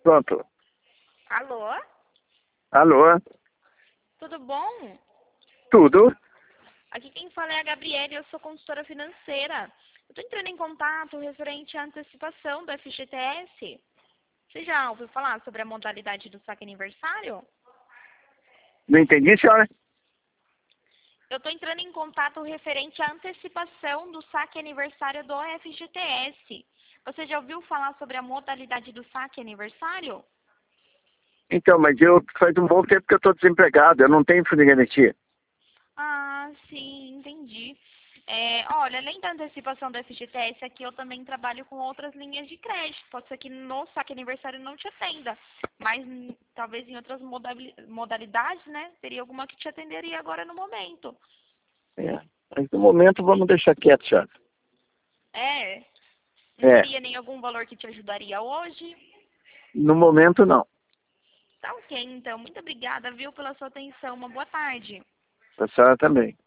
Pronto. Alô? Alô? Tudo bom? Tudo? Aqui quem fala é a Gabriela, eu sou consultora financeira. Eu estou entrando em contato referente à antecipação do FGTS. Você já ouviu falar sobre a modalidade do saque aniversário? Não entendi, senhora? Eu estou entrando em contato referente à antecipação do saque aniversário do FGTS. Você já ouviu falar sobre a modalidade do saque aniversário? Então, mas faz um bom tempo que eu estou desempregado, eu não tenho fundo de garantia. Ah, sim, entendi. Olha, além da antecipação do FGTS, aqui eu também trabalho com outras linhas de crédito. Pode ser que no saque aniversário não te atenda, mas talvez em outras modalidades, né? Teria alguma que te atenderia agora no momento. É, mas no momento vamos deixar quieto, senhora. Não É, teria nem algum valor que te ajudaria hoje? no momento não. Tá ok, então. Muito obrigada, viu, pela sua atenção. Uma boa tarde. A senhora também.